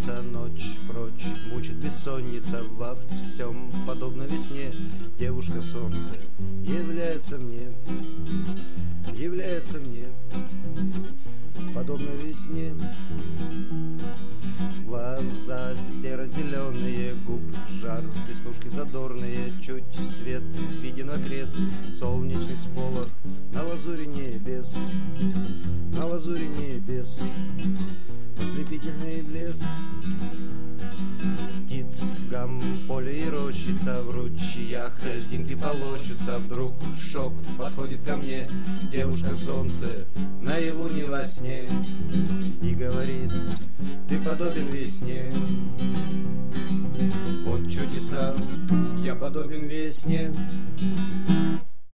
снится ночь прочь, мучит бессонница во всем, подобно весне. Девушка солнце является мне, подобно весне. Глаза серо-зеленые, губ жар, веснушки задорные, чуть свет виден окрест, солнечный сполох на лазури небес, ослепительный блеск. Птиц гам, поле и рощица, в ручьях льдинки полощутся. Вдруг шок подходит ко мне, девушка солнце, наяву не во сне, и говорит: ты подобен весне. Вот чудеса, я подобен весне.